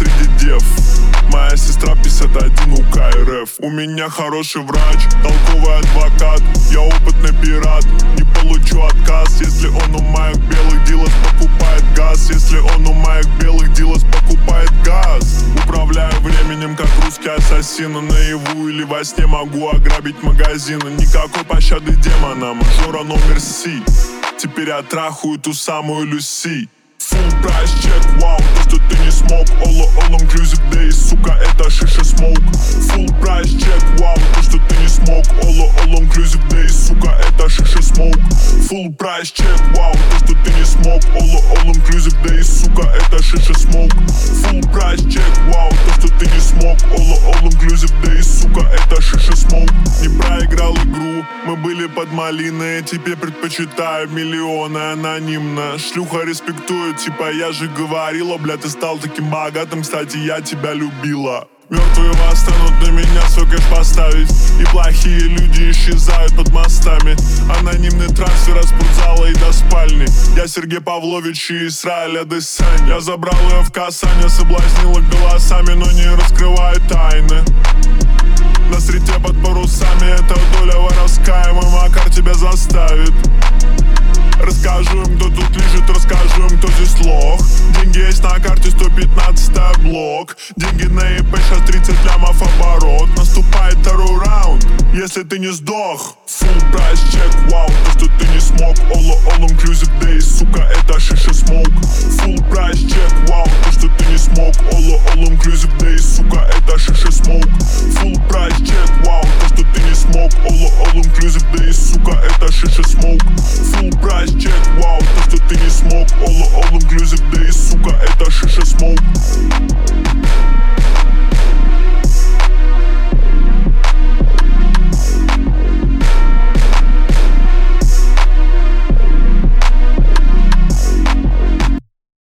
среди дев. Моя сестра 51 УК РФ. У меня хороший врач, толковый адвокат. Я опытный пират, не получу отказ. Если он у моих белых дилов покупает газ. Если он у моих белых дилов покупает газ. Управляю временем, как русский ассасин. Наяву или во сне могу ограбить магазины. Никакой пощады демона, мажора номер С. Теперь я трахаю ту самую Люси. Full прайс чек, вау, то, что ты не смог. All inclusive days, сука, это шиша смоук. Full прайс чек, вау, то, что ты не смог. All inclusive days, сука, это шиша смоук. Full прайс чек, вау, то, что ты не смог. All inclusive days, сука, это шиша смоук. Full прайс чек, вау, то, что ты не смог. All inclusive days, сука, это шиша смоук. Не проиграл игру, мы были под малиной. Теперь предпочитаю миллионы анонимно. Шлюха респектует, типа я же говорила. Бля, ты стал таким богатым, кстати, я тебя любила. Мертвые восстанут на меня свой кэш поставить. И плохие люди исчезают под мостами. Анонимный трансфер от спортзала и до спальни. Я Сергей Павлович и Израиль Адесань. Я забрал ее в касание, соблазнила голосами, но не раскрываю тайны. На среде под парусами эта доля воровская. Мой Макар тебя заставит. Расскажу им, кто тут лежит, расскажу им, кто здесь лох. Деньги есть на карте, 115 блок. Деньги на ИП, сейчас 30 лямов оборот. Наступает второй раунд, если ты не сдох. Full прайс чек, вау, то, что ты не смог. All inclusive days, сука, это шиша смоук. Full прайс чек, вау, то, что ты не смог. All inclusive days, сука, это шиша смоук. Full прайс чек, вау, то, что ты не смог. All inclusive days, сука, это шиша смоук. Full прайс чек, вау, то, что ты не смог. All inclusive days, сука, это шиша смоук.